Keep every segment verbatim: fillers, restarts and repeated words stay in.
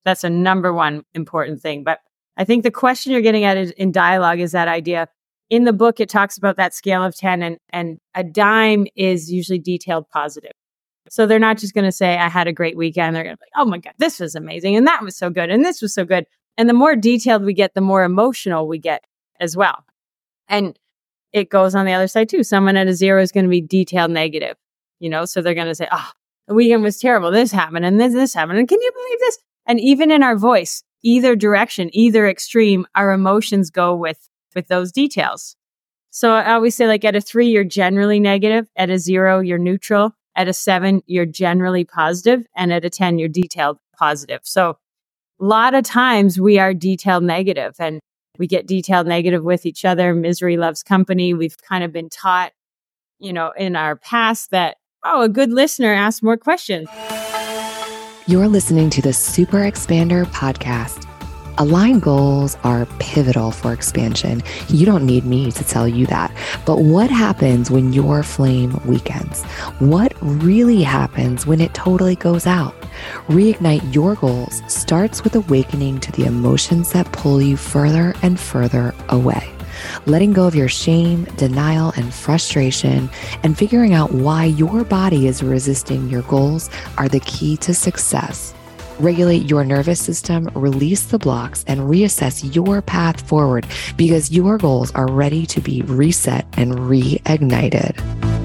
That's a number one important thing. But I think the question you're getting at is, in dialogue is that idea. In the book, it talks about that scale of ten, and, and a dime is usually detailed positive. So they're not just going to say, I had a great weekend. They're going to be like, oh my God, this was amazing. And that was so good. And this was so good. And the more detailed we get, the more emotional we get as well. And it goes on the other side too. Someone at a zero is going to be detailed negative, you know, so they're going to say, oh, the weekend was terrible. This happened and this, this happened. And can you believe this? And even in our voice, either direction, either extreme, our emotions go with, with those details. So I always say, like, at a three, you're generally negative. At a zero, you're neutral. At a seven, you're generally positive. And at a ten, you're detailed positive. So a lot of times we are detailed negative, and we get detailed negative with each other. Misery loves company. We've kind of been taught, you know, in our past that, oh, a good listener asks more questions. You're listening to the Super Expander podcast. Aligned goals are pivotal for expansion. You don't need me to tell you that. But what happens when your flame weakens? What really happens when it totally goes out? Reignite your goals starts with awakening to the emotions that pull you further and further away. Letting go of your shame, denial, and frustration, and figuring out why your body is resisting your goals are the key to success. Regulate your nervous system, release the blocks, and reassess your path forward, because your goals are ready to be reset and reignited.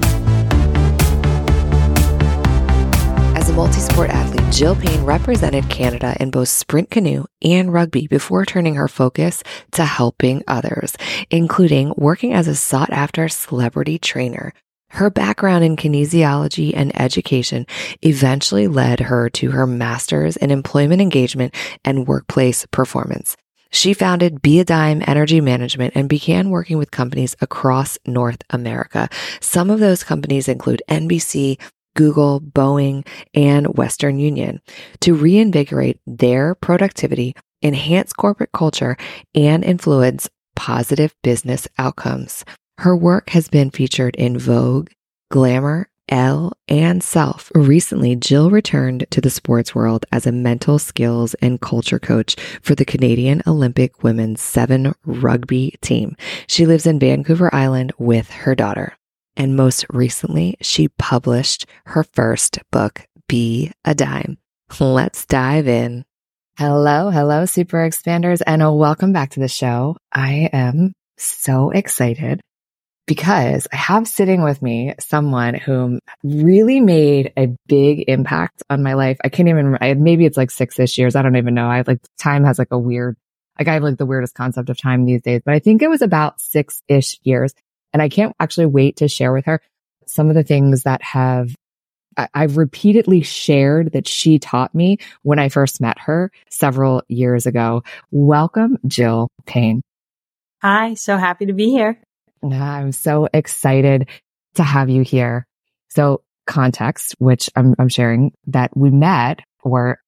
As a multi-sport athlete, Jill Payne represented Canada in both sprint canoe and rugby before turning her focus to helping others, including working as a sought-after celebrity trainer. Her background in kinesiology and education eventually led her to her master's in employment engagement and workplace performance. She founded Be a Dime Energy Management and began working with companies across North America. Some of those companies include N B C, Google, Boeing, and Western Union to reinvigorate their productivity, enhance corporate culture, and influence positive business outcomes. Her work has been featured in Vogue, Glamour, Elle, and Self. Recently, Jill returned to the sports world as a mental skills and culture coach for the Canadian Olympic Women's Seven rugby team. She lives in Vancouver Island with her daughter. And most recently, she published her first book, Be a Dime. Let's dive in. Hello, hello, Super Expanders, and welcome back to the show. I am so excited because I have sitting with me someone who really made a big impact on my life. I can't even, I, maybe it's like six-ish years. I don't even know. I like, time has like a weird, like I have like the weirdest concept of time these days, but I think it was about six-ish years. And I can't actually wait to share with her some of the things that have, I, I've repeatedly shared that she taught me when I first met her several years ago. Welcome, Jill Payne. Hi, so happy to be here. I'm so excited to have you here. So context, which I'm, I'm sharing, that we met, or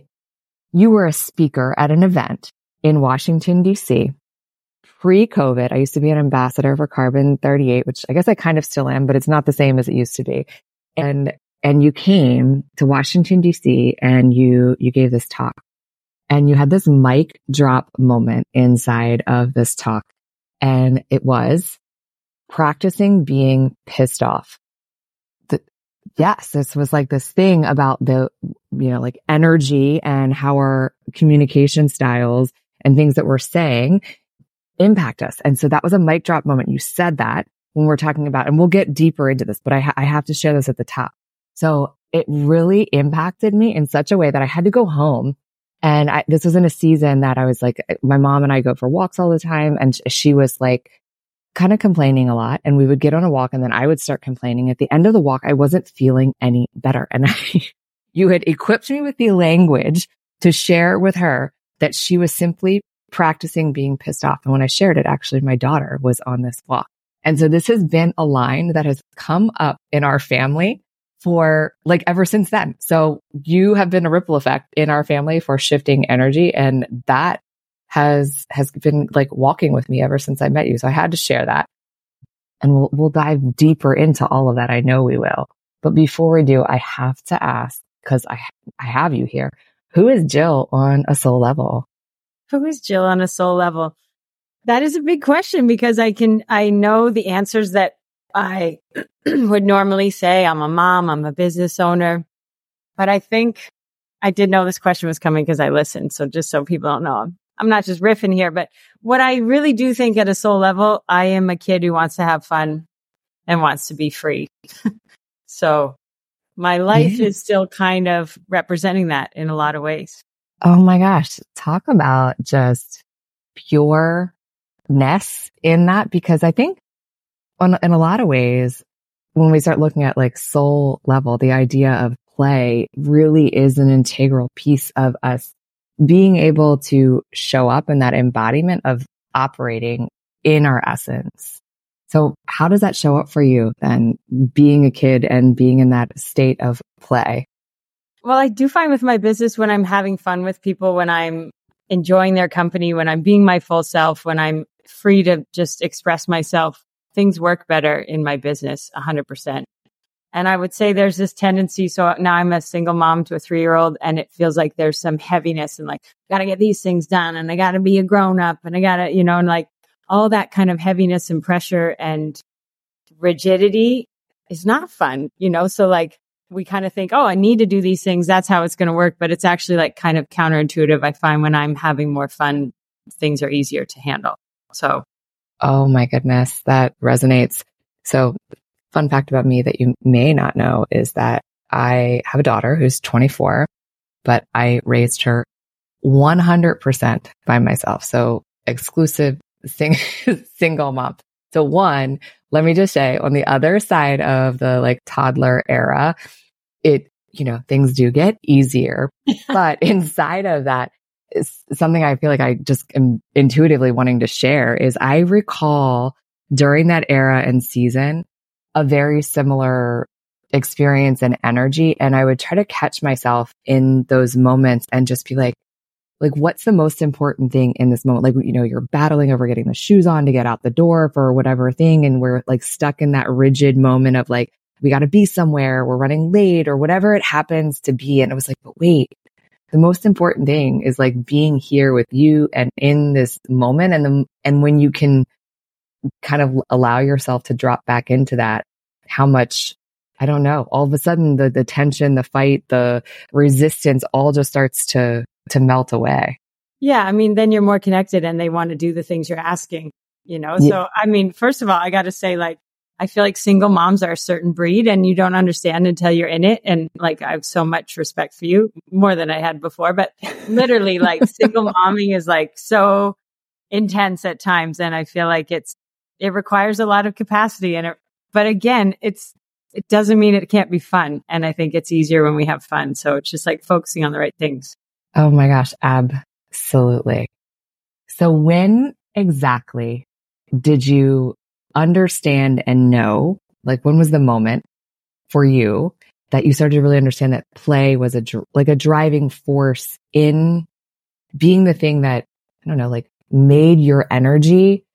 you were a speaker at an event in Washington, D C pre-COVID. I used to be an ambassador for Carbon thirty-eight, which I guess I kind of still am, but it's not the same as it used to be. And, and you came to Washington, D C and you, you gave this talk, and you had this mic drop moment inside of this talk. And it was practicing being pissed off. The, yes, this was like this thing about the, you know, like energy and how our communication styles and things that we're saying impact us. And so that was a mic drop moment. You said that when we're talking about, and we'll get deeper into this, but I, ha- I have to share this at the top. So it really impacted me in such a way that I had to go home. And I, this was in a season that I was like, my mom and I go for walks all the time. And she was like kind of complaining a lot. And we would get on a walk and then I would start complaining. At the end of the walk, I wasn't feeling any better. And I, you had equipped me with the language to share with her that she was simply practicing being pissed off. And when I shared it, actually, my daughter was on this walk. And so this has been a line that has come up in our family for like ever since then. So you have been a ripple effect in our family for shifting energy. And that has, has been like walking with me ever since I met you. So I had to share that, and we'll, we'll dive deeper into all of that. I know we will. But before we do, I have to ask, because I, I have you here. who is Jill on a soul level? Who is Jill on a soul level? That is a big question because I can, I know the answers that I would normally say. I'm a mom, I'm a business owner, but I think I did know this question was coming because I listened. So just so people don't know, I'm, I'm not just riffing here, but what I really do think at a soul level, I am a kid who wants to have fun and wants to be free. So my life Yeah. is still kind of representing that in a lot of ways. Oh my gosh. Talk about just pureness in that, because I think on, in a lot of ways, when we start looking at like soul level, the idea of play really is an integral piece of us being able to show up in that embodiment of operating in our essence. So how does that show up for you then, being a kid and being in that state of play? Well, I do find with my business, when I'm having fun with people, when I'm enjoying their company, when I'm being my full self, when I'm free to just express myself, things work better in my business one hundred percent. And I would say there's this tendency. So now I'm a single mom to a three-year-old, and it feels like there's some heaviness and like, got to get these things done, and I got to be a grown up, and I got to, you know, and like all that kind of heaviness and pressure and rigidity is not fun, you know? So like, we kind of think, oh, I need to do these things. That's how it's going to work. But it's actually like kind of counterintuitive. I find when I'm having more fun, things are easier to handle. So. Oh my goodness, that resonates. So fun fact about me that you may not know is that I have a daughter who's twenty-four, but I raised her one hundred percent by myself. So exclusive sing- single mom. So one, let me just say, on the other side of the like toddler era, it, you know, things do get easier, but inside of that is something I feel like I just am intuitively wanting to share is I recall during that era and season, a very similar experience and energy. And I would try to catch myself in those moments and just be like, like, what's the most important thing in this moment? Like, you know, you're battling over getting the shoes on to get out the door for whatever thing. And we're like stuck in that rigid moment of like, we got to be somewhere, we're running late or whatever it happens to be. And it was like, but wait, the most important thing is like being here with you and in this moment. And the, and when you can kind of allow yourself to drop back into that, how much, I don't know, all of a sudden the, the tension, the fight, the resistance all just starts to, to melt away. Yeah. I mean, then you're more connected and they want to do the things you're asking, you know? Yeah. So, I mean, first of all, I got to say, like, I feel like single moms are a certain breed and you don't understand until you're in it. And like, I have so much respect for you, more than I had before, but literally like single momming is like so intense at times. And I feel like it's, it requires a lot of capacity. And it, but again, it's, it doesn't mean it can't be fun. And I think it's easier when we have fun. So it's just like focusing on the right things. Oh my gosh. Absolutely. So when exactly did you understand and know, like when was the moment for you that you started to really understand that play was a, like a driving force in being the thing that, I don't know, like made your energy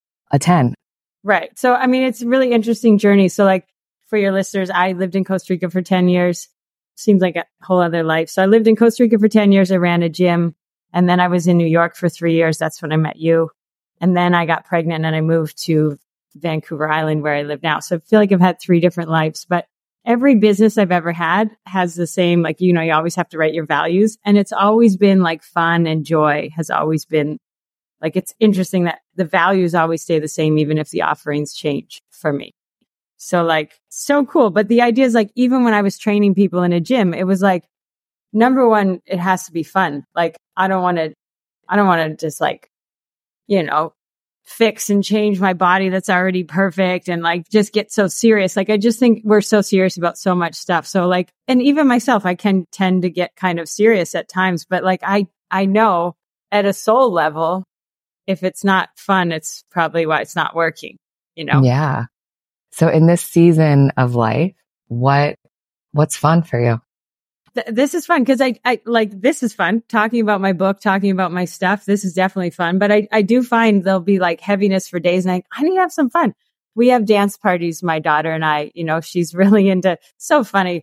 a ten? Right. So, I mean, it's a really interesting journey. So like for your listeners, I lived in Costa Rica for ten years. Seems like a whole other life. So I lived in Costa Rica for ten years. I ran a gym, and then I was in New York for three years. That's when I met you. And then I got pregnant and I moved to Vancouver Island where I live now. So I feel like I've had three different lives, but every business I've ever had has the same, like, you know, you always have to write your values. And it's always been like fun and joy has always been like, it's interesting that the values always stay the same, even if the offerings change for me. So like, so cool. But the idea is like, even when I was training people in a gym, it was like, number one, it has to be fun. Like, I don't want to, I don't want to just like, you know, fix and change my body that's already perfect and like just get so serious. Like, I just think we're so serious about so much stuff. So like, and even myself, I can tend to get kind of serious at times, but like, I, I know at a soul level, if it's not fun, it's probably why it's not working, you know? Yeah. So in this season of life, what, what's fun for you? Th- this is fun because I, I like, this is fun talking about my book, talking about my stuff. This is definitely fun, but I, I do find there'll be like heaviness for days and I, I need to have some fun. We have dance parties, my daughter and I, you know, she's really into, so funny.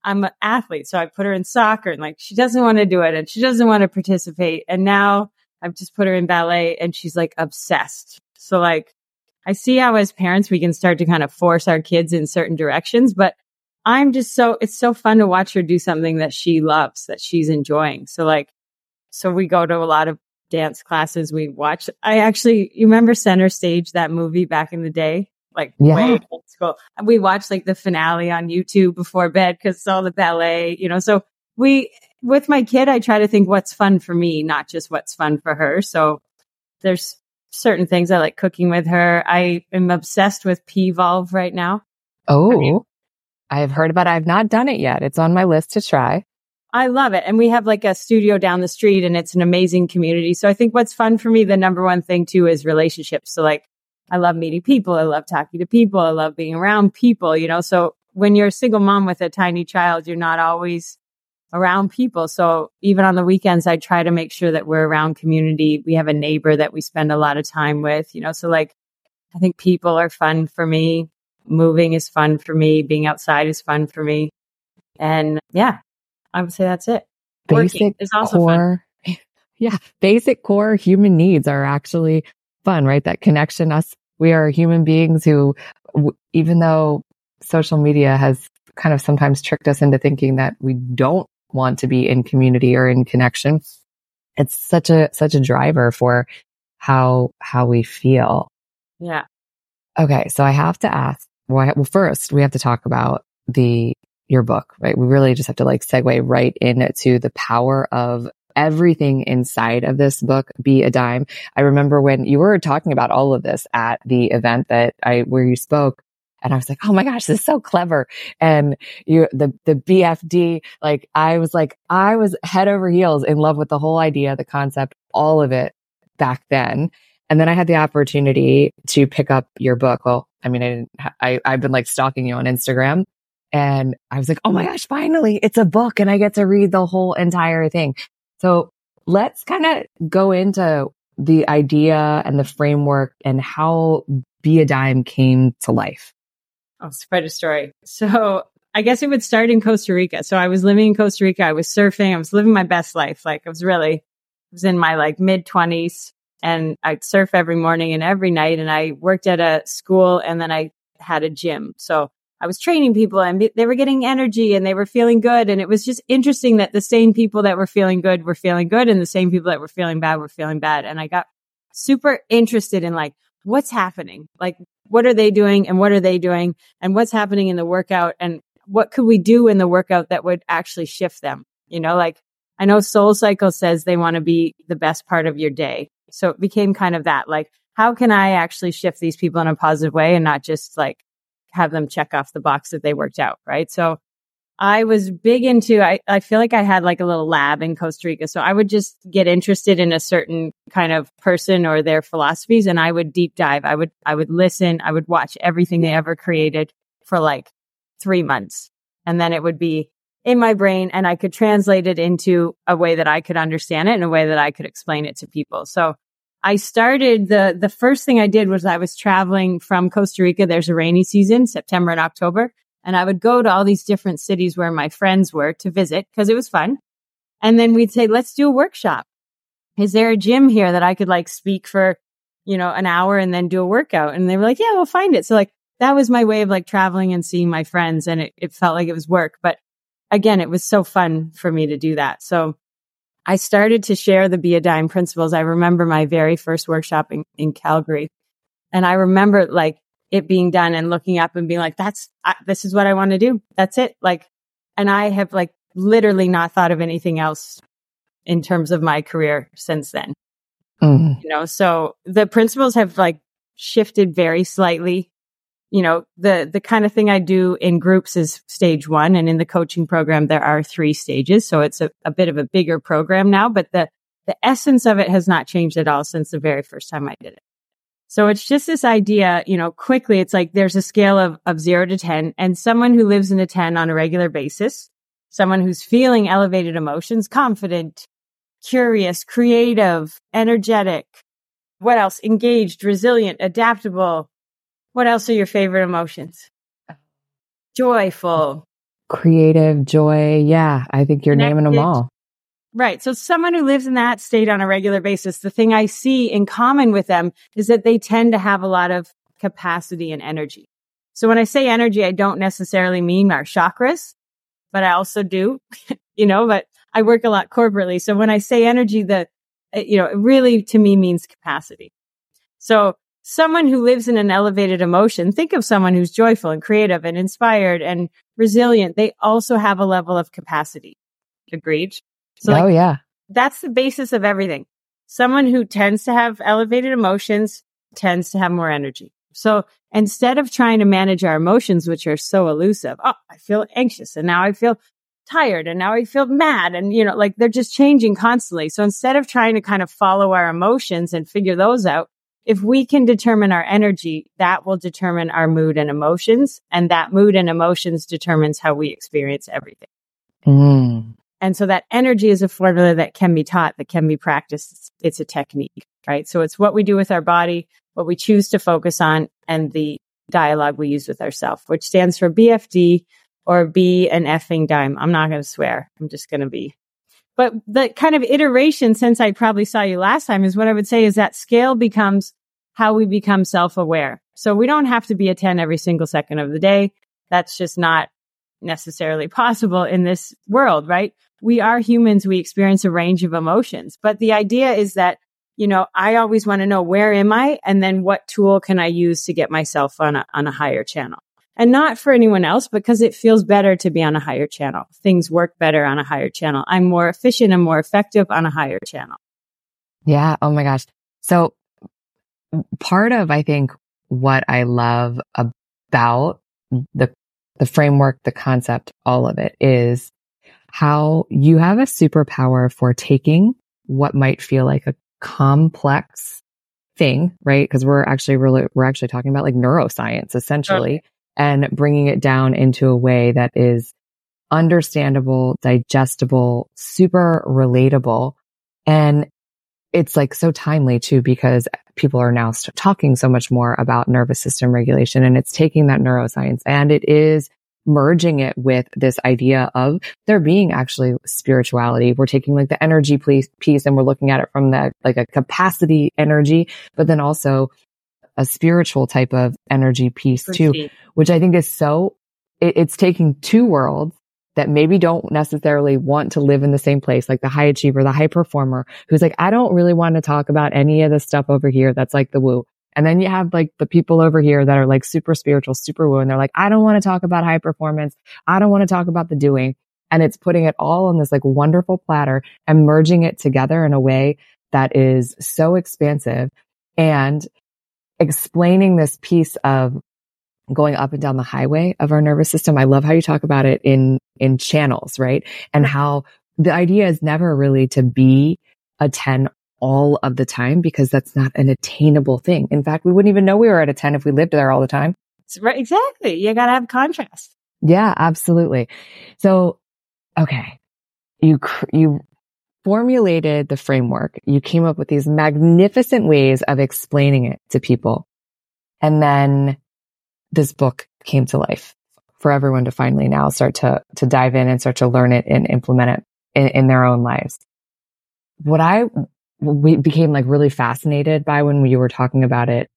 I'm an athlete. So I put her in soccer and like, she doesn't want to do it and she doesn't want to participate. And now I've just put her in ballet and she's like obsessed. So like, I see how as parents, we can start to kind of force our kids in certain directions, but I'm just so, it's so fun to watch her do something that she loves, that she's enjoying. So like, so we go to a lot of dance classes. We watch, I actually, you remember Center Stage, that movie back in the day? Like yeah. way old school. We watched like the finale on YouTube before bed because it's all the ballet, you know, so we, with my kid, I try to think what's fun for me, not just what's fun for her. So there's certain things I like cooking with her. I am obsessed with P-Volve right now. Oh, I mean, I've heard about it. I've not done it yet. It's on my list to try. I love it. And we have like a studio down the street and it's an amazing community. So I think what's fun for me, the number one thing too, is relationships. So like, I love meeting people. I love talking to people. I love being around people, you know, so when you're a single mom with a tiny child, you're not always around people. So even on the weekends, I try to make sure that we're around community. We have a neighbor that we spend a lot of time with, you know, so like, I think people are fun for me. Moving is fun for me. Being outside is fun for me. And yeah, I would say that's it. Basic Working is also core, fun. Yeah. Basic core human needs are actually fun, right? That connection. Us, we are human beings who, w- even though social media has kind of sometimes tricked us into thinking that we don't want to be in community or in connection, it's such a, such a driver for how, how we feel. Yeah. Okay. So I have to ask, well, well, first we have to talk about the, your book, right? We really just have to like segue right into the power of everything inside of this book, Be a Dime. I remember when you were talking about all of this at the event that I, where you spoke, and I was like, oh my gosh, this is so clever. And you, the, the B F D, like I was like, I was head over heels in love with the whole idea, the concept, all of it back then. And then I had the opportunity to pick up your book. Well, I mean, I didn't, I, I've been like stalking you on Instagram and I was like, oh my gosh, finally it's a book and I get to read the whole entire thing. So let's kind of go into the idea and the framework and how Be a Dime came to life. Oh, it's quite a story. So I guess it would start in Costa Rica. So I was living in Costa Rica. I was surfing. I was living my best life. Like I was really, I was in my like mid twenties and I'd surf every morning and every night. And I worked at a school and then I had a gym. So I was training people and they were getting energy and they were feeling good. And it was just interesting that the same people that were feeling good were feeling good and the same people that were feeling bad were feeling bad. And I got super interested in like, what's happening? Like, what are they doing and what are they doing and what's happening in the workout and what could we do in the workout that would actually shift them? You know, like I know Soul Cycle says they want to be the best part of your day. So it became kind of that, like, how can I actually shift these people in a positive way and not just like have them check off the box that they worked out, right? So I was big into, I, I feel like I had like a little lab in Costa Rica. So I would just get interested in a certain kind of person or their philosophies and I would deep dive. I would, I would listen. I would watch everything they ever created for like three months. And then it would be in my brain and I could translate it into a way that I could understand it and a way that I could explain it to people. So I started the, the first thing I did was I was traveling from Costa Rica. There's a rainy season, September and October. And I would go to all these different cities where my friends were to visit because it was fun. And then we'd say, let's do a workshop. Is there a gym here that I could like speak for, you know, an hour and then do a workout? And they were like, yeah, we'll find it. So like, that was my way of like traveling and seeing my friends. And it, it felt like it was work. But again, it was so fun for me to do that. So I started to share the Be a Dime principles. I remember my very first workshop in, in Calgary. And I remember like it being done and looking up and being like, that's, I, this is what I want to do. That's it. Like, and I have like literally not thought of anything else in terms of my career since then. Mm. You know, so the principles have like shifted very slightly. You know, the, the kind of thing I do in groups is stage one. And in the coaching program, there are three stages. So it's a, a bit of a bigger program now, but the, the essence of it has not changed at all since the very first time I did it. So it's just this idea, you know, quickly, it's like there's a scale of, of zero to ten and someone who lives in a ten on a regular basis, someone who's feeling elevated emotions, confident, curious, creative, energetic, what else? Engaged, resilient, adaptable. What else are your favorite emotions? Joyful, creative, joy. Yeah, I think you're naming them all. Right. So someone who lives in that state on a regular basis, the thing I see in common with them is that they tend to have a lot of capacity and energy. So when I say energy, I don't necessarily mean our chakras, but I also do, you know, but I work a lot corporately. So when I say energy, the, you know, it really to me means capacity. So someone who lives in an elevated emotion, think of someone who's joyful and creative and inspired and resilient. They also have a level of capacity. Agreed? So oh, like, yeah. That's the basis of everything. Someone who tends to have elevated emotions tends to have more energy. So instead of trying to manage our emotions, which are so elusive, oh, I feel anxious and now I feel tired and now I feel mad. And, you know, like they're just changing constantly. So instead of trying to kind of follow our emotions and figure those out, if we can determine our energy, that will determine our mood and emotions. And that mood and emotions determines how we experience everything. Mm. And so that energy is a formula that can be taught, that can be practiced. It's, it's a technique, right? So it's what we do with our body, what we choose to focus on, and the dialogue we use with ourselves, which stands for B F D or be an effing dime. I'm not going to swear. I'm just going to be. But the kind of iteration since I probably saw you last time is what I would say is that scale becomes how we become self-aware. So we don't have to be a ten every single second of the day. That's just not necessarily possible in this world, right? We are humans. We experience a range of emotions. But the idea is that, you know, I always want to know, where am I? And then what tool can I use to get myself on a, on a higher channel? And not for anyone else, because it feels better to be on a higher channel. Things work better on a higher channel. I'm more efficient and more effective on a higher channel. Yeah. Oh my gosh. So part of, I think, what I love about the the framework, the concept, all of it is how you have a superpower for taking what might feel like a complex thing, right? Because we're actually really, we're actually talking about like neuroscience essentially, okay. and bringing it down into a way that is understandable, digestible, super relatable. And it's like so timely too, because people are now talking so much more about nervous system regulation, and it's taking that neuroscience and it is merging it with this idea of there being actually spirituality. We're taking like the energy piece and we're looking at it from that like a capacity energy, but then also a spiritual type of energy piece too, which I think is so, it, it's taking two worlds that maybe don't necessarily want to live in the same place, like the high achiever, the high performer, who's like, I don't really want to talk about any of the stuff over here that's like the woo. And then you have like the people over here that are like super spiritual, super woo. And they're like, I don't want to talk about high performance. I don't want to talk about the doing. And it's putting it all on this like wonderful platter and merging it together in a way that is so expansive and explaining this piece of going up and down the highway of our nervous system. I love how you talk about it in, in channels, right? And how the idea is never really to be a ten all of the time, because that's not an attainable thing. In fact, we wouldn't even know we were at a ten if we lived there all the time. Right. Exactly. You got to have contrast. Yeah, absolutely. So, okay. You, you formulated the framework. You came up with these magnificent ways of explaining it to people. And then this book came to life for everyone to finally now start to, to dive in and start to learn it and implement it in, in their own lives. What I we became like really fascinated by when we were talking about it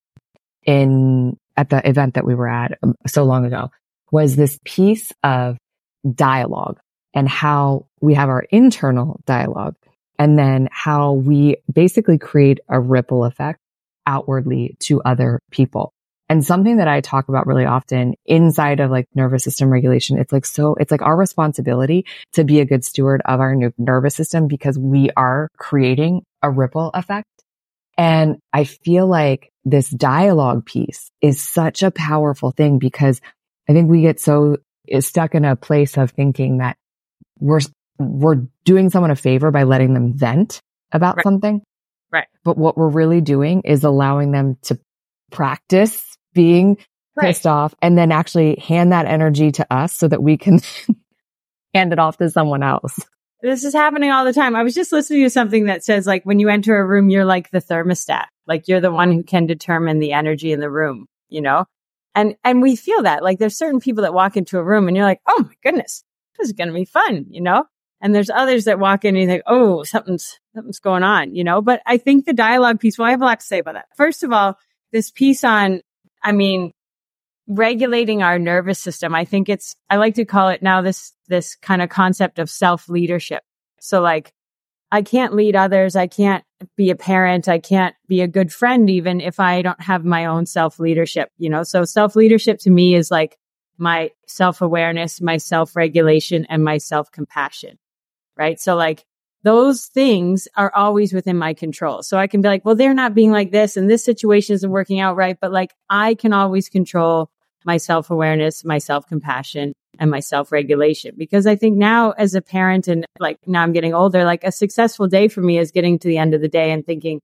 in, at the event that we were at so long ago, was this piece of dialogue and how we have our internal dialogue and then how we basically create a ripple effect outwardly to other people. And something that I talk about really often inside of like nervous system regulation, it's like, so it's like our responsibility to be a good steward of our nervous system, because we are creating a ripple effect. And I feel like this dialogue piece is such a powerful thing, because I think we get so stuck in a place of thinking that we're, we're doing someone a favor by letting them vent about right. something. Right. But what we're really doing is allowing them to practice being pissed right. off, and then actually hand that energy to us so that we can hand it off to someone else. This is happening all the time. I was just listening to something that says, like, when you enter a room, you're like the thermostat. Like, you're the one who can determine the energy in the room, you know? And, and we feel that like there's certain people that walk into a room and you're like, oh my goodness, this is going to be fun, you know? And there's others that walk in and you think, oh, something's, something's going on, you know? But I think the dialogue piece, well, I have a lot to say about that. First of all, this piece on, I mean, regulating our nervous system. I think it's, I like to call it now this, this kind of concept of self-leadership. So like, I can't lead others. I can't be a parent. I can't be a good friend, even if I don't have my own self-leadership, you know? So self-leadership to me is like my self-awareness, my self-regulation, and my self-compassion, right? So like those things are always within my control. So I can be like, well, they're not being like this and this situation isn't working out right. But like, I can always control my self-awareness, my self-compassion, and my self-regulation. Because I think now as a parent and like now I'm getting older, like a successful day for me is getting to the end of the day and thinking,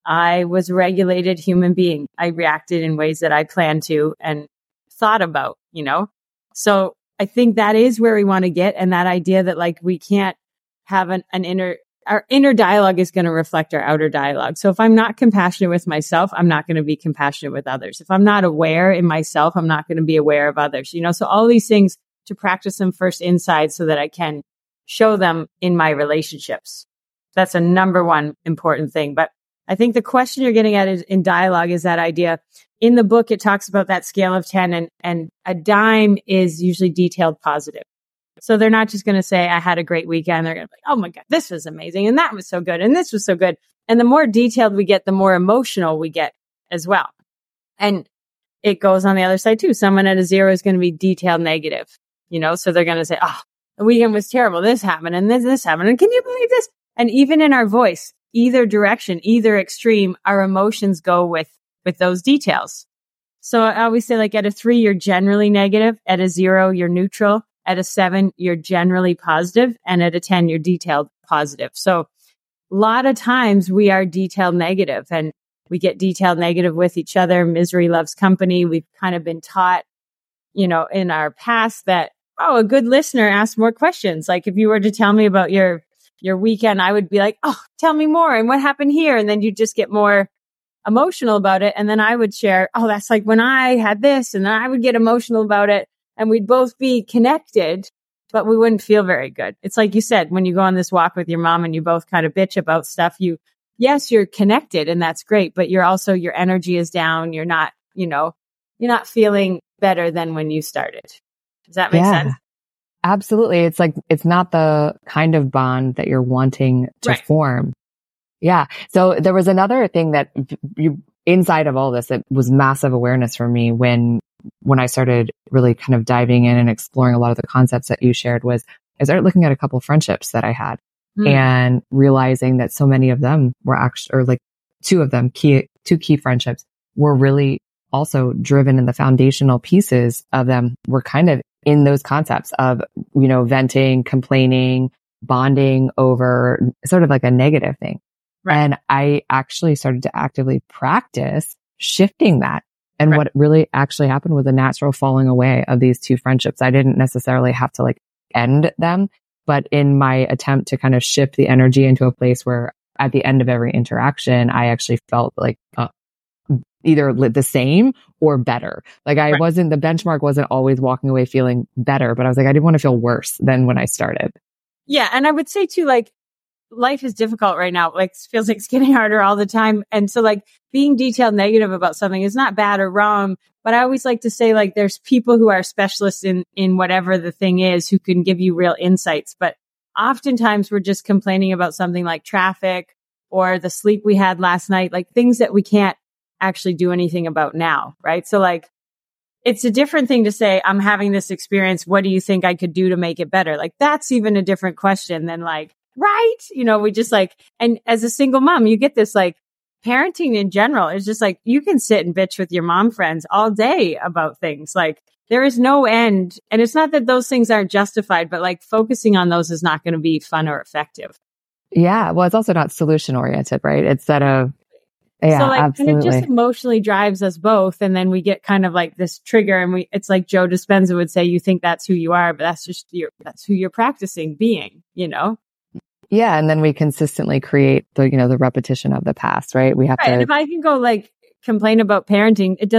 I was a regulated human being. I reacted in ways that I planned to and thought about, you know? So I think that is where we want to get. And that idea that like we can't have an, an inner, our inner dialogue is going to reflect our outer dialogue. So if I'm not compassionate with myself, I'm not going to be compassionate with others. If I'm not aware in myself, I'm not going to be aware of others, you know? So all these things to practice them first inside so that I can show them in my relationships. That's a number one important thing. But I think the question you're getting at is, in dialogue is that idea. In the book, it talks about that scale of ten and, and a dime is usually detailed positive. So they're not just going to say, I had a great weekend. They're going to be like, oh my God, this was amazing. And that was so good. And this was so good. And the more detailed we get, the more emotional we get as well. And it goes on the other side too. Someone at a zero is going to be detailed negative, you know, so they're going to say, oh, the weekend was terrible. This happened and this, this happened. And can you believe this? And even in our voice, either direction, either extreme, our emotions go with, with those details. So I always say like at a three, you're generally negative. At a zero, you're neutral. At a seven, you're generally positive. And at a ten, you're detailed positive. So a lot of times we are detailed negative and we get detailed negative with each other. Misery loves company. We've kind of been taught, you know, in our past that, oh, a good listener asks more questions. Like if you were to tell me about your, your weekend, I would be like, oh, tell me more. And what happened here? And then you just get more emotional about it. And then I would share, oh, that's like when I had this. And then I would get emotional about it. And we'd both be connected, but we wouldn't feel very good. It's like you said, when you go on this walk with your mom and you both kind of bitch about stuff, you, yes, you're connected and that's great, but you're also, your energy is down. You're not, you know, you're not feeling better than when you started. Does that make yeah, sense? Absolutely. It's like, it's not the kind of bond that you're wanting to right. form. Yeah. So there was another thing that you, inside of all this, it was massive awareness for me when when I started really kind of diving in and exploring a lot of the concepts that you shared was I started looking at a couple friendships that I had mm. and realizing that so many of them were actually, or like two of them, key, two key friendships were really also driven in the foundational pieces of them were kind of in those concepts of, you know, venting, complaining, bonding over sort of like a negative thing. Right. And I actually started to actively practice shifting that. And right. what really actually happened was a natural falling away of these two friendships. I didn't necessarily have to like end them, but in my attempt to kind of shift the energy into a place where at the end of every interaction, I actually felt like uh, either the same or better. Like I right. wasn't, the benchmark wasn't always walking away feeling better, but I was like, I didn't want to feel worse than when I started. Yeah. And I would say too, like, life is difficult right now. Like it feels like it's getting harder all the time. And so like being detailed negative about something is not bad or wrong, but I always like to say like there's people who are specialists in, in whatever the thing is who can give you real insights. But oftentimes we're just complaining about something like traffic or the sleep we had last night, like things that we can't actually do anything about now. Right. So like, it's a different thing to say, I'm having this experience. What do you think I could do to make it better? Like that's even a different question than like, right. You know, we just like, and as a single mom, you get this like parenting in general is just like, you can sit and bitch with your mom friends all day about things. Like there is no end. And it's not that those things aren't justified, but like focusing on those is not going to be fun or effective. Yeah. Well, it's also not solution oriented, right? Instead of, yeah, so like, absolutely. And it just emotionally drives us both. And then we get kind of like this trigger and we, it's like Joe Dispenza would say, you think that's who you are, but that's just your, that's who you're practicing being, you know? Yeah. And then we consistently create the, you know, the repetition of the past, right? We have right. to. And if I can go like complain about parenting, it doesn't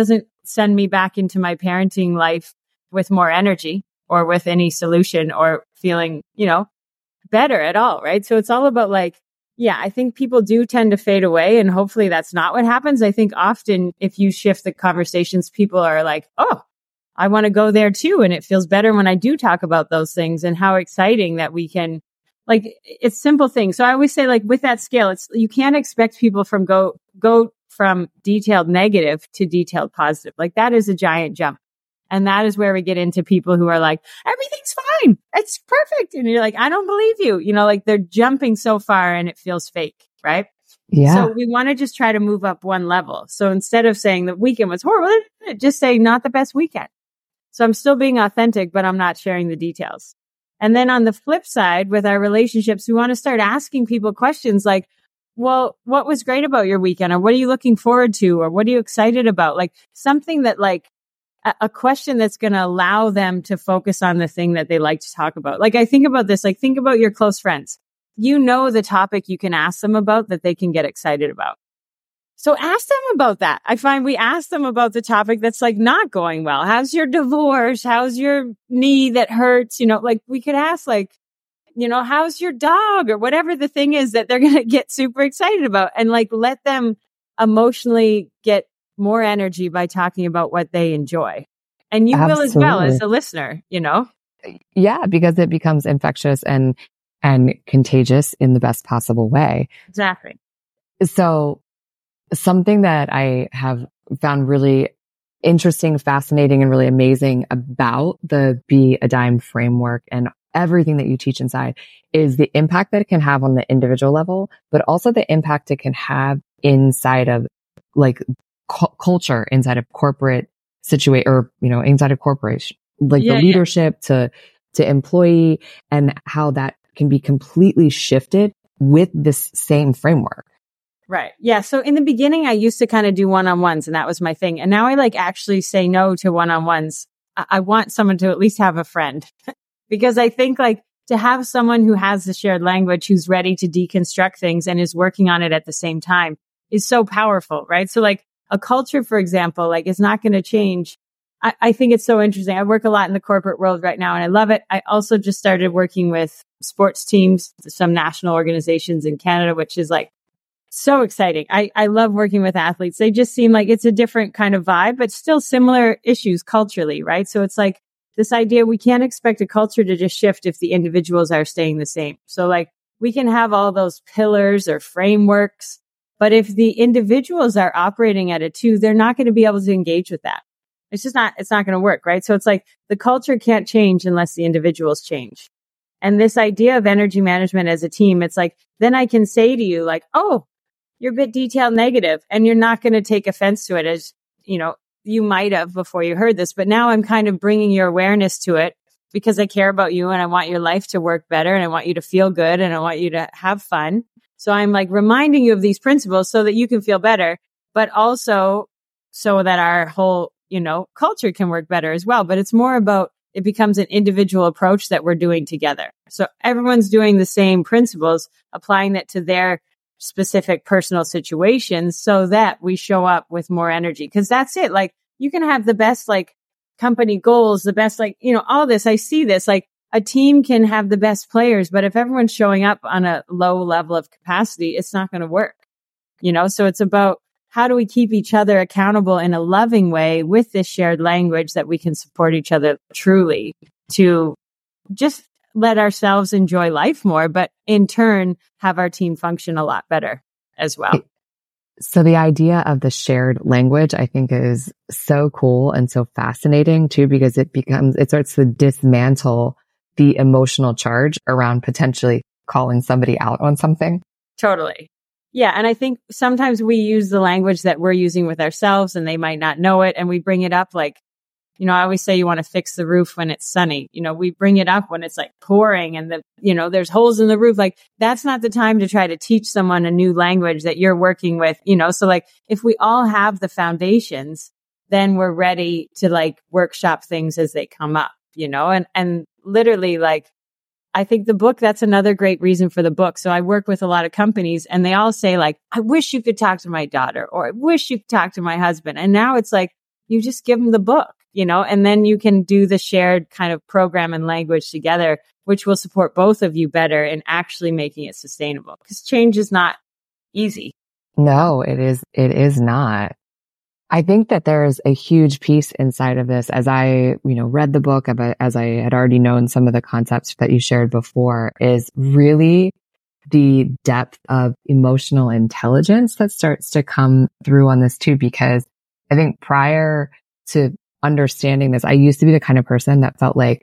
send me back into my parenting life with more energy or with any solution or feeling, you know, better at all. Right. So it's all about like, yeah, I think people do tend to fade away, and hopefully that's not what happens. I think often if you shift the conversations, people are like, oh, I want to go there too. And it feels better when I do talk about those things, and how exciting that we can, like, it's simple things. So I always say, like, with that scale, it's, you can't expect people from go, go from detailed negative to detailed positive. Like, that is a giant jump. And that is where we get into people who are like, everything's fine. It's perfect. And you're like, I don't believe you. You know, like, they're jumping so far and it feels fake. Right. Yeah. So we want to just try to move up one level. So instead of saying the weekend was horrible, just say not the best weekend. So I'm still being authentic, but I'm not sharing the details. And then on the flip side, with our relationships, we want to start asking people questions like, well, what was great about your weekend? Or what are you looking forward to? Or what are you excited about? Like, something that, like, a question that's going to allow them to focus on the thing that they like to talk about. Like, I think about this, like, think about your close friends. You know, the topic you can ask them about that they can get excited about. So ask them about that. I find we ask them about the topic that's, like, not going well. How's your divorce? How's your knee that hurts? You know, like, we could ask, like, you know, how's your dog, or whatever the thing is that they're going to get super excited about, and, like, let them emotionally get more energy by talking about what they enjoy. And you Absolutely. will as well as a listener, you know? Yeah, because it becomes infectious and, and contagious in the best possible way. Exactly. So something that I have found really interesting, fascinating, and really amazing about the Be a Dime framework and everything that you teach inside is the impact that it can have on the individual level, but also the impact it can have inside of, like, cu- culture, inside of corporate situation, or, you know, inside of corporation, like yeah, the leadership yeah. to, to employee, and how that can be completely shifted with this same framework. Right. Yeah. So in the beginning, I used to kind of do one-on-ones, and that was my thing. And now I, like, actually say no to one-on-ones. I, I want someone to at least have a friend because I think, like, to have someone who has the shared language, who's ready to deconstruct things and is working on it at the same time, is so powerful. Right. So, like, a culture, for example, like, is not going to change. I, I think it's so interesting. I work a lot in the corporate world right now, and I love it. I also just started working with sports teams, some national organizations in Canada, which is, like, so exciting. I, I love working with athletes. They just seem like it's a different kind of vibe, but still similar issues culturally, right? So it's like this idea, we can't expect a culture to just shift if the individuals are staying the same. So, like, we can have all those pillars or frameworks, but if the individuals are operating at it too, they're not going to be able to engage with that. It's just not, it's not going to work, right? So it's like the culture can't change unless the individuals change. And this idea of energy management as a team, it's like, then I can say to you, like, oh, you're a bit detailed negative, and you're not going to take offense to it, as, you know, you might have before you heard this, but now I'm kind of bringing your awareness to it because I care about you and I want your life to work better and I want you to feel good and I want you to have fun. So I'm, like, reminding you of these principles so that you can feel better, but also so that our whole, you know, culture can work better as well. But it's more about, it becomes an individual approach that we're doing together. So everyone's doing the same principles, applying that to their specific personal situations so that we show up with more energy. Cause that's it. Like, you can have the best, like, company goals, the best, like, you know, all this. I see this, like, a team can have the best players, but if everyone's showing up on a low level of capacity, it's not going to work, you know? So it's about, how do we keep each other accountable in a loving way with this shared language that we can support each other truly to just let ourselves enjoy life more, but in turn have our team function a lot better as well. So the idea of the shared language, I think, is so cool and so fascinating too, because it becomes, it starts to dismantle the emotional charge around potentially calling somebody out on something. Totally. Yeah. And I think sometimes we use the language that we're using with ourselves and they might not know it. And we bring it up like, you know, I always say you want to fix the roof when it's sunny. You know, we bring it up when it's, like, pouring and the, you know, there's holes in the roof. Like, that's not the time to try to teach someone a new language that you're working with, you know? So, like, if we all have the foundations, then we're ready to, like, workshop things as they come up, you know? And, and literally, like, I think the book, that's another great reason for the book. So I work with a lot of companies and they all say, like, I wish you could talk to my daughter, or I wish you could talk to my husband. And now it's like, you just give them the book, you know, and then you can do the shared kind of program and language together, which will support both of you better in actually making it sustainable, because change is not easy. No, it is. It is not. I think that there's a huge piece inside of this. As I, you know, read the book, as I had already known some of the concepts that you shared before, is really the depth of emotional intelligence that starts to come through on this too. Because I think prior to understanding this, I used to be the kind of person that felt like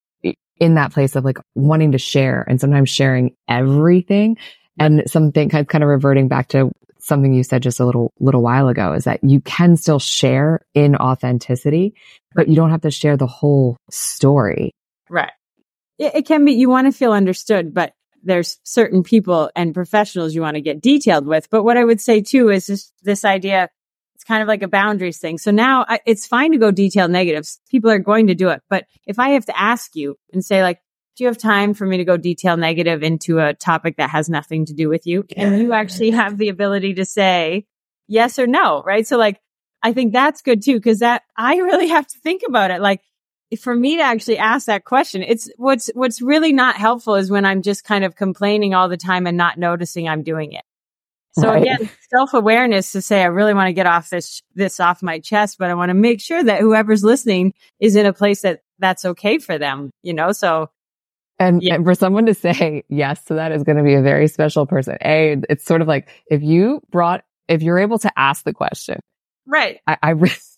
in that place of like wanting to share and sometimes sharing everything. And something kind of reverting back to something you said just a little, little while ago, is that you can still share in authenticity, but you don't have to share the whole story. Right. It, it can be, you want to feel understood, but there's certain people and professionals you want to get detailed with. But what I would say too is this, this idea, it's kind of like a boundaries thing. So now I, it's fine to go detailed negatives. People are going to do it. But if I have to ask you and say like, do you have time for me to go detail negative into a topic that has nothing to do with you? And you actually have the ability to say yes or no, right? So like, I think that's good too, because that I really have to think about it. Like for me to actually ask that question, it's what's, what's really not helpful is when I'm just kind of complaining all the time and not noticing I'm doing it. So right. Again, self-awareness to say, I really want to get off this, this off my chest, but I want to make sure that whoever's listening is in a place that that's okay for them, you know? So And, yeah. and for someone to say yes to that is going to be a very special person. A, it's sort of like if you brought, if you're able to ask the question, right? I, I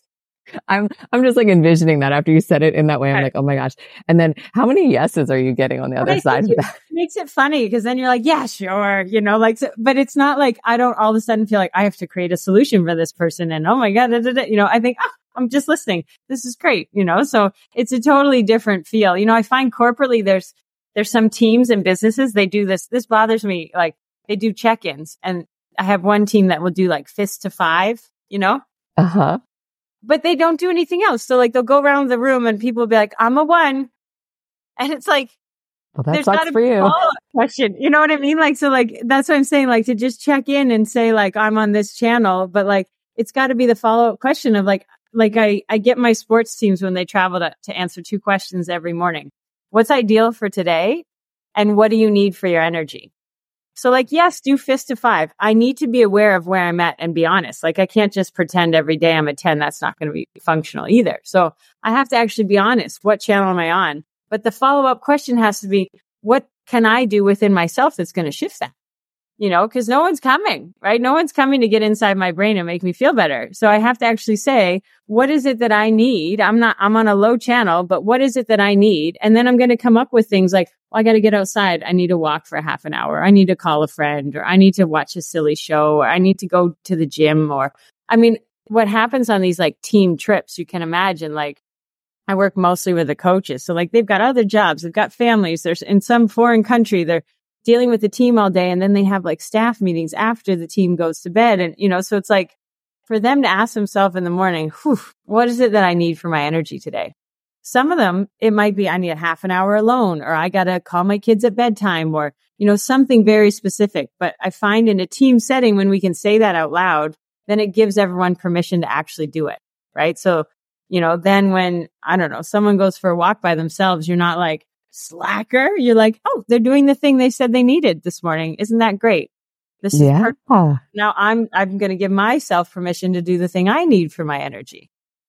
I'm, I'm just like envisioning that after you said it in that way. I'm right. like, oh my gosh. And then how many yeses are you getting on the other side of that? It makes it funny because then you're like, yeah, sure. You know, like, so, but it's not like I don't all of a sudden feel like I have to create a solution for this person. And oh my God, da, da, da. You know, I think, oh, I'm just listening. This is great. You know, so it's a totally different feel. You know, I find corporately there's, There's some teams and businesses, they do this. This bothers me. Like they do check-ins, and I have one team that will do like fist to five, you know? Uh-huh. But they don't do anything else. So like they'll go around the room and people will be like, I'm a one. And it's like, well, that sucks for you. Question. You know what I mean? Like, so like, that's what I'm saying. Like to just check in and say like, I'm on this channel, but like, it's got to be the follow-up question of like, like I, I get my sports teams when they travel to, to answer two questions every morning. What's ideal for today? And what do you need for your energy? So like, yes, do fist to five. I need to be aware of where I'm at and be honest. Like I can't just pretend every day I'm a ten. That's not going to be functional either. So I have to actually be honest. What channel am I on? But the follow-up question has to be, what can I do within myself that's going to shift that? You know, because no one's coming, right? No one's coming to get inside my brain and make me feel better. So I have to actually say, what is it that I need? I'm not, I'm on a low channel, but what is it that I need? And then I'm going to come up with things like, well, I got to get outside. I need to walk for half an hour. I need to call a friend, or I need to watch a silly show, or I need to go to the gym. Or, I mean, what happens on these like team trips, you can imagine, like, I work mostly with the coaches. So like they've got other jobs, they've got families. There's in some foreign country, they're dealing with the team all day. And then they have like staff meetings after the team goes to bed. And, you know, so it's like for them to ask themselves in the morning, whew, what is it that I need for my energy today? Some of them, it might be, I need a half an hour alone, or I got to call my kids at bedtime, or, you know, something very specific. But I find in a team setting, when we can say that out loud, then it gives everyone permission to actually do it. Right. So, you know, then when, I don't know, someone goes for a walk by themselves, you're not like, slacker. You're like, oh, they're doing the thing they said they needed this morning. Isn't that great? This is yeah. perfect. Now I'm, I'm going to give myself permission to do the thing I need for my energy.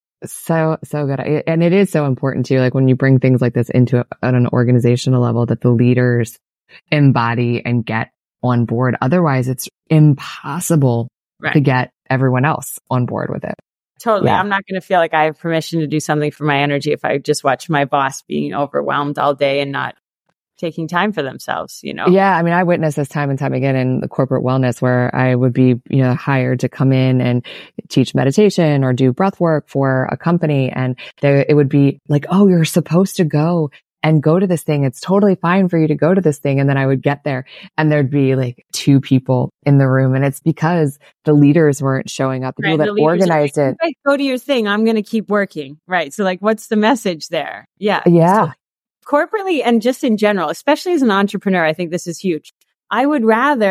So, so good. And it is so important too. Like when you bring things like this into a, at an organizational level, that the leaders embody and get on board. Otherwise it's impossible right. to get everyone else on board with it. Totally. Yeah. I'm not going to feel like I have permission to do something for my energy if I just watch my boss being overwhelmed all day and not taking time for themselves, you know? Yeah. I mean, I witnessed this time and time again in the corporate wellness where I would be, you know, hired to come in and teach meditation or do breath work for a company. And there, it would be like, oh, you're supposed to go and go to this thing. It's totally fine for you to go to this thing. And then I would get there and there'd be like two people in the room. And it's because the leaders weren't showing up. The right, people the that organized like, it. Go to your thing. I'm going to keep working. Right. So like, what's the message there? Yeah. Yeah. So corporately and just in general, especially as an entrepreneur, I think this is huge. I would rather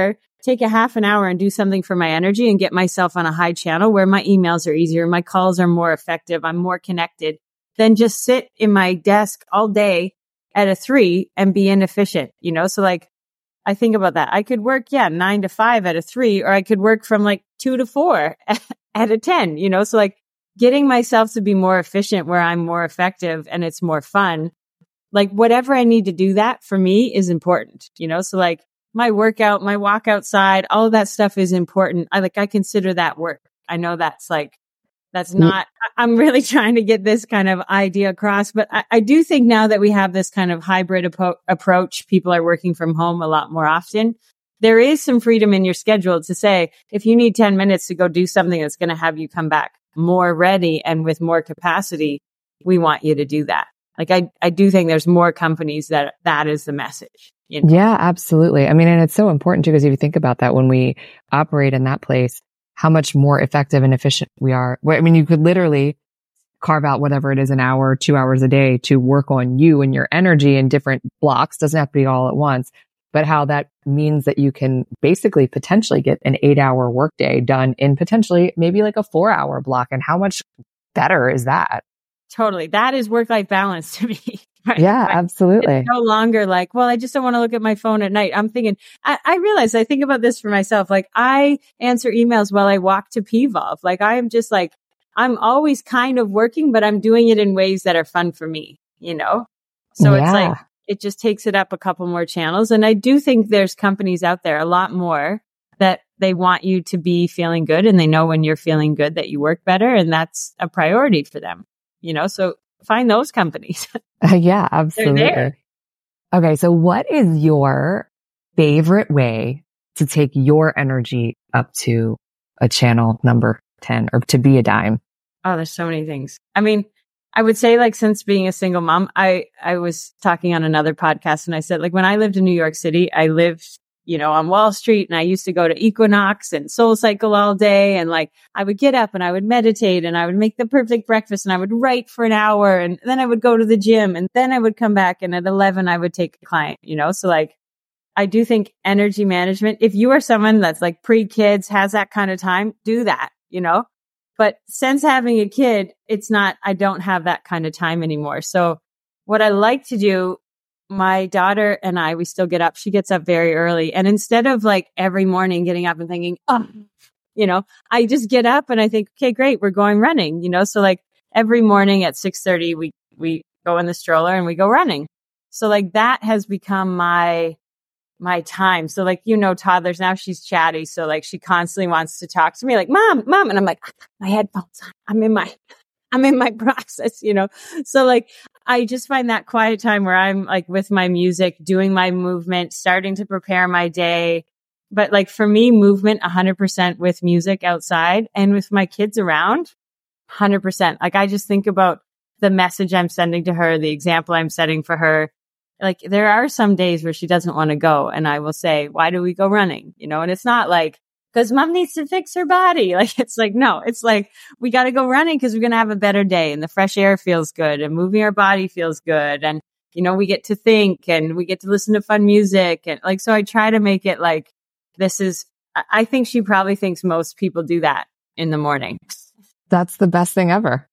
take a half an hour and do something for my energy and get myself on a high channel where my emails are easier, my calls are more effective, I'm more connected, than just sit in my desk all day at a three and be inefficient, you know? So like, I think about that. I could work, yeah, nine to five at a three, or I could work from like two to four at a ten, you know? So like getting myself to be more efficient where I'm more effective and it's more fun. Like whatever I need to do that for me is important, you know? So like my workout, my walk outside, all of that stuff is important. I like, I consider that work. I know that's like, that's not, I'm really trying to get this kind of idea across, but I, I do think now that we have this kind of hybrid apo- approach, people are working from home a lot more often. There is some freedom in your schedule to say, if you need ten minutes to go do something that's going to have you come back more ready and with more capacity, we want you to do that. Like I, I do think there's more companies that that is the message. You know? Yeah, absolutely. I mean, and it's so important too, because if you think about that, when we operate in that place, how much more effective and efficient we are. I mean, you could literally carve out whatever it is, an hour, two hours a day to work on you and your energy in different blocks. Doesn't have to be all at once, but how that means that you can basically potentially get an eight hour workday done in potentially maybe like a four hour block. And how much better is that? Totally. That is work-life balance to me. Right? Yeah, Right. absolutely. It's no longer like, well, I just don't want to look at my phone at night. I'm thinking, I, I realize I think about this for myself. Like I answer emails while I walk to P V O L. Like I am just like, I'm always kind of working, but I'm doing it in ways that are fun for me, you know? So Yeah. it's like, it just takes it up a couple more channels. And I do think there's companies out there, a lot more, that they want you to be feeling good, and they know when you're feeling good that you work better. And that's a priority for them, you know? So find those companies. Uh, yeah, absolutely. there. Okay. So what is your favorite way to take your energy up to a channel number ten, or to be a dime? Oh, there's so many things. I mean, I would say like since being a single mom, I, I was talking on another podcast and I said like when I lived in New York City, I lived, you know, on Wall Street, and I used to go to Equinox and Soul Cycle all day. And like, I would get up and I would meditate and I would make the perfect breakfast and I would write for an hour, and then I would go to the gym, and then I would come back, and at eleven, I would take a client, you know? So like, I do think energy management, if you are someone that's like pre-kids, has that kind of time, do that, you know? But since having a kid, it's not, I don't have that kind of time anymore. So what I like to do, my daughter and I, we still get up. She gets up very early. And instead of like every morning getting up and thinking, oh, you know, I just get up and I think, okay, great, we're going running, you know? So like every morning at six thirty, we, we go in the stroller and we go running. So like that has become my, my time. So like, you know, toddlers now, she's chatty. So like she constantly wants to talk to me like, mom, mom. And I'm like, my headphones on. I'm in my, I'm in my process, you know? So like, I just find that quiet time where I'm like with my music, doing my movement, starting to prepare my day. But like for me, movement one hundred percent with music outside, and with my kids around, one hundred percent. Like I just think about the message I'm sending to her, the example I'm setting for her. Like there are some days where she doesn't want to go, and I will say, why do we go running? You know, and it's not like, because mom needs to fix her body. Like, it's like, no, it's like, we got to go running because we're going to have a better day, and the fresh air feels good, and moving our body feels good. And, you know, we get to think, and we get to listen to fun music. And like, so I try to make it like, this is, I think she probably thinks most people do that in the morning. That's the best thing ever.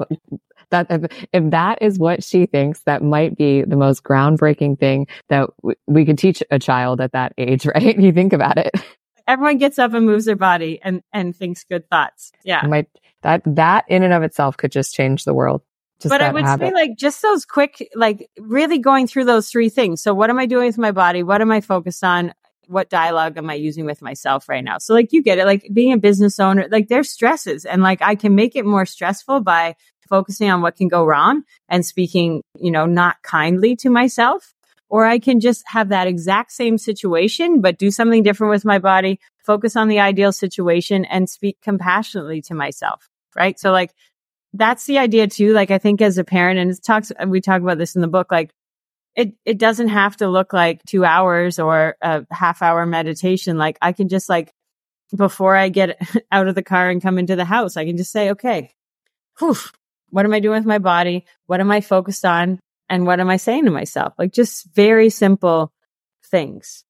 That if that is what she thinks, that might be the most groundbreaking thing that w- we could teach a child at that age, right? You think about it. Everyone gets up and moves their body and, and thinks good thoughts. Yeah. Might, that, that in and of itself could just change the world. Just but I would habit. say like just those quick, like really going through those three things. So what am I doing with my body? What am I focused on? What dialogue am I using with myself right now? So like you get it, like being a business owner, like there's stresses, and like I can make it more stressful by focusing on what can go wrong and speaking, you know, not kindly to myself. Or I can just have that exact same situation, but do something different with my body, focus on the ideal situation, and speak compassionately to myself. Right. So like, that's the idea too. Like, I think as a parent, and it talks, we talk about this in the book, like it, it doesn't have to look like two hours or a half hour meditation. Like I can just like, before I get out of the car and come into the house, I can just say, okay, whew, what am I doing with my body? What am I focused on? And what am I saying to myself? Like just very simple things.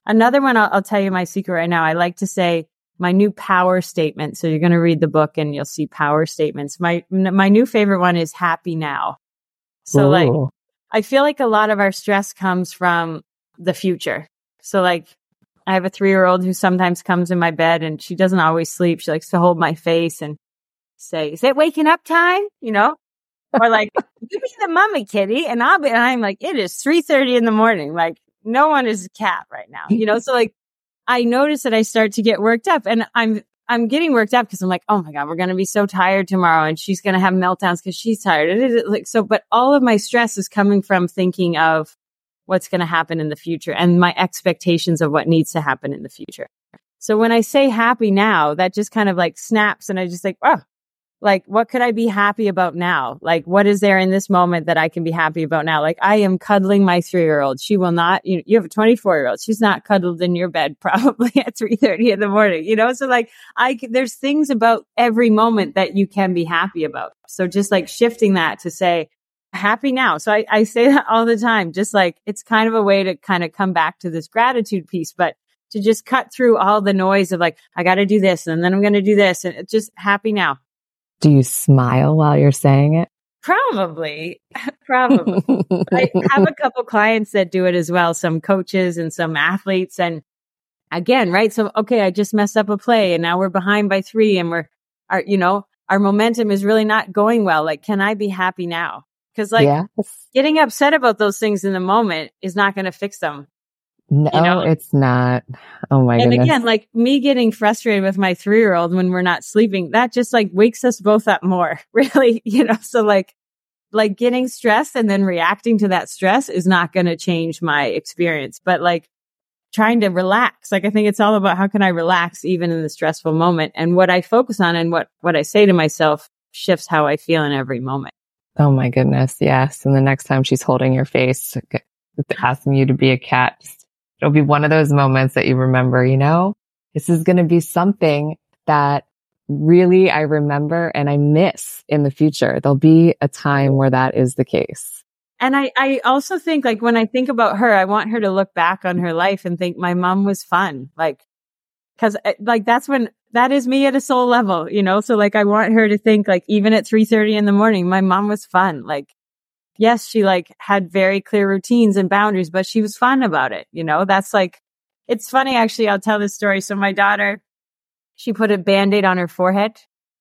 Another one, I'll, I'll tell you my secret right now. I like to say my new power statement. So you're going to read the book and you'll see power statements. My, my new favorite one is happy now. So Ooh. like, I feel like a lot of our stress comes from the future. So like, I have a three-year-old who sometimes comes in my bed and she doesn't always sleep. She likes to hold my face and say, is it waking up time? You know, or like, give me the mummy kitty. And I'll be, and I'm like, it is three thirty in the morning. Like no one is a cat right now, you know? So like, I notice that I start to get worked up and I'm, I'm getting worked up because I'm like, oh my God, we're going to be so tired tomorrow. And she's going to have meltdowns because she's tired. It is like, so, but all of my stress is coming from thinking of what's going to happen in the future and my expectations of what needs to happen in the future. So when I say happy now, that just kind of like snaps and I just like, oh, like, what could I be happy about now? Like, what is there in this moment that I can be happy about now? Like, I am cuddling my three-year-old. She will not, you, you have a twenty-four-year-old. She's not cuddled in your bed probably at three thirty in the morning, you know? So like, I, there's things about every moment that you can be happy about. So just like shifting that to say, happy now. So I, I say that all the time, just like, it's kind of a way to kind of come back to this gratitude piece, but to just cut through all the noise of like, I got to do this and then I'm going to do this and it's just happy now. Do you smile while you're saying it? Probably, probably. I have a couple clients that do it as well, some coaches and some athletes. And again, right? So, okay, I just messed up a play and now we're behind by three and we're, our, you know, our momentum is really not going well. Like, can I be happy now? Because like yes. getting upset about those things in the moment is not going to fix them. No, you know? It's not. Oh my and goodness. And again, like me getting frustrated with my three-year-old when we're not sleeping, that just like wakes us both up more, really, you know? So like, like getting stressed and then reacting to that stress is not going to change my experience, but like trying to relax. Like, I think it's all about how can I relax even in the stressful moment, and what I focus on and what, what I say to myself shifts how I feel in every moment. Oh my goodness. Yes. And the next time she's holding your face, asking you to be a cat, it'll be one of those moments that you remember, you know, this is going to be something that really I remember and I miss in the future. There'll be a time where that is the case. And I, I also think like when I think about her, I want her to look back on her life and think my mom was fun. Like, cause like that's when that is me at a soul level, you know? So like, I want her to think like, even at three thirty in the morning, my mom was fun. Like, yes, she like had very clear routines and boundaries, but she was fun about it. You know, that's like, it's funny. Actually, I'll tell this story. So my daughter, she put a Band-Aid on her forehead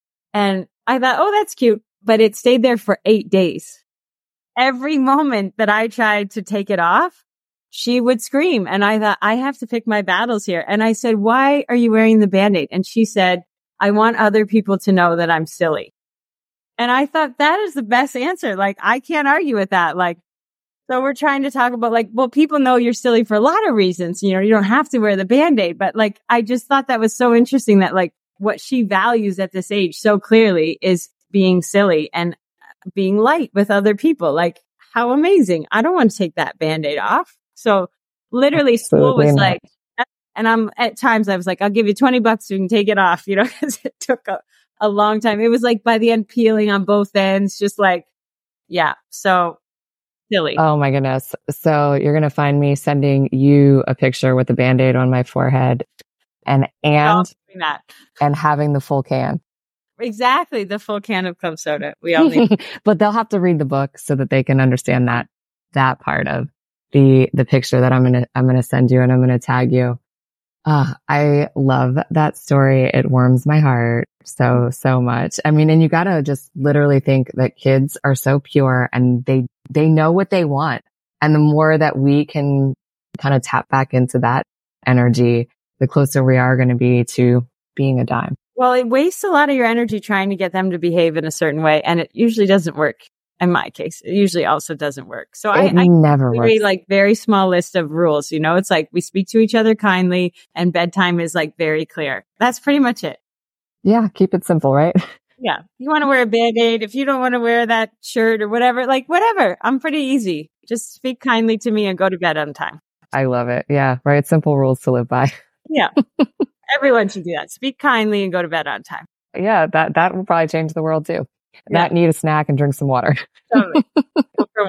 and I thought, oh, that's cute, but it stayed there for eight days. Every moment that I tried to take it off, she would scream. And I thought, I have to pick my battles here. And I said, why are you wearing the Band-Aid? And she said, I want other people to know that I'm silly. And I thought that is the best answer. Like, I can't argue with that. Like, so we're trying to talk about like, well, people know you're silly for a lot of reasons. You know, you don't have to wear the Band-Aid, but like, I just thought that was so interesting that like what she values at this age so clearly is being silly and being light with other people. Like, how amazing. I don't want to take that Band-Aid off. So literally school was like, and I'm at times I was like, I'll give you twenty bucks so you can take it off, you know, because it took a, a long time. It was like by the end peeling on both ends, just like, yeah. So silly. Oh my goodness. So you're going to find me sending you a picture with the Band-Aid on my forehead and, and, that. and having the full can. Exactly. The full can of club soda. We all need. But they'll have to read the book so that they can understand that, that part of the, the picture that I'm going to, I'm going to send you and I'm going to tag you. Ah, uh, I love that story. It warms my heart so, so much. I mean, and you got to just literally think that kids are so pure and they, they know what they want. And the more that we can kind of tap back into that energy, the closer we are going to be to being a dime. Well, it wastes a lot of your energy trying to get them to behave in a certain way. And it usually doesn't work. In my case, it usually also doesn't work. So it I, I never very works. Like very small list of rules. You know, it's like we speak to each other kindly and bedtime is like very clear. That's pretty much it. Yeah. Keep it simple, right? Yeah. You want to wear a Band-Aid. If you don't want to wear that shirt or whatever, like whatever. I'm pretty easy. Just speak kindly to me and go to bed on time. I love it. Yeah. Right. Simple rules to live by. Yeah. Everyone should do that. Speak kindly and go to bed on time. Yeah. That, that will probably change the world too. Yeah. Not need a snack and drink some water. Totally. Go for a walk.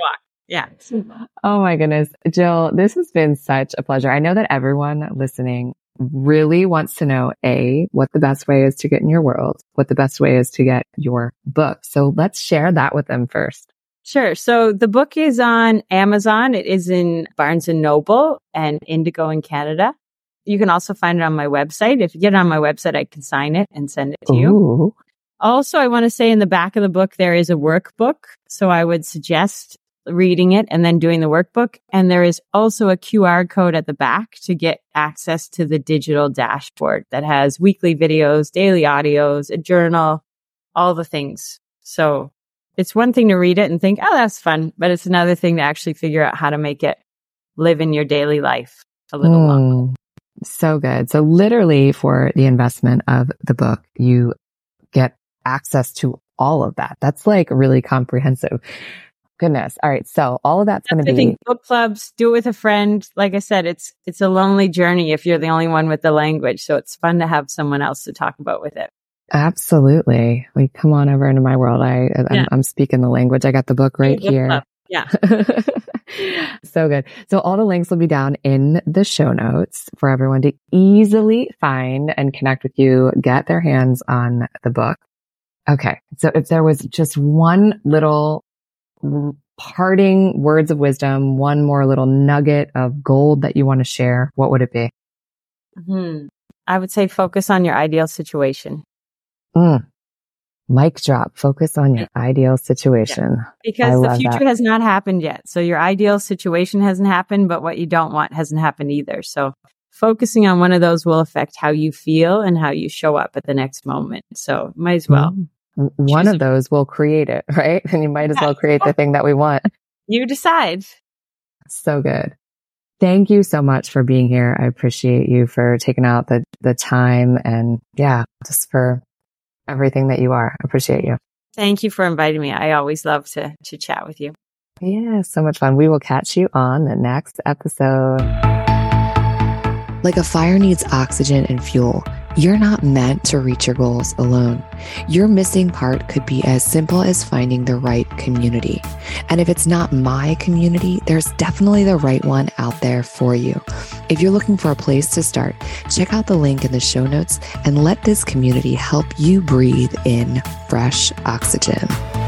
Yeah. Oh my goodness. Jill, this has been such a pleasure. I know that everyone listening really wants to know, A, what the best way is to get in your world, what the best way is to get your book. So let's share that with them first. Sure. So the book is on Amazon. It is in Barnes and Noble and Indigo in Canada. You can also find it on my website. If you get it on my website, I can sign it and send it to you. Ooh. Also, I want to say in the back of the book, there is a workbook. So I would suggest reading it and then doing the workbook. And there is also a Q R code at the back to get access to the digital dashboard that has weekly videos, daily audios, a journal, all the things. So it's one thing to read it and think, oh, that's fun. But it's another thing to actually figure out how to make it live in your daily life a little mm, longer. So good. So literally for the investment of the book, you get access to all of that. That's like really comprehensive. Goodness. All right. So all of that's, that's going to be. I think book clubs, do it with a friend. Like I said, it's, it's a lonely journey if you're the only one with the language. So it's fun to have someone else to talk about with it. Absolutely. We like, come on over into my world. I, I'm, yeah. I'm speaking the language. I got the book right book here. Club. Yeah. So good. So all the links will be down in the show notes for everyone to easily find and connect with you, get their hands on the book. Okay. So if there was just one little parting words of wisdom, one more little nugget of gold that you want to share, what would it be? Mm-hmm. I would say focus on your ideal situation. Mm. Mic drop. Focus on your yeah. ideal situation. Yeah. Because the future that. has not happened yet. So your ideal situation hasn't happened, but what you don't want hasn't happened either. So focusing on one of those will affect how you feel and how you show up at the next moment. So might as well. Mm. One of those will create it, right? And you might as well create the thing that we want. You decide. So good. Thank you so much for being here. I appreciate you for taking out the, the time and yeah, just for everything that you are. I appreciate you. Thank you for inviting me. I always love to, to chat with you. Yeah, so much fun. We will catch you on the next episode. Like a fire needs oxygen and fuel, you're not meant to reach your goals alone. Your missing part could be as simple as finding the right community. And if it's not my community, there's definitely the right one out there for you. If you're looking for a place to start, check out the link in the show notes and let this community help you breathe in fresh oxygen.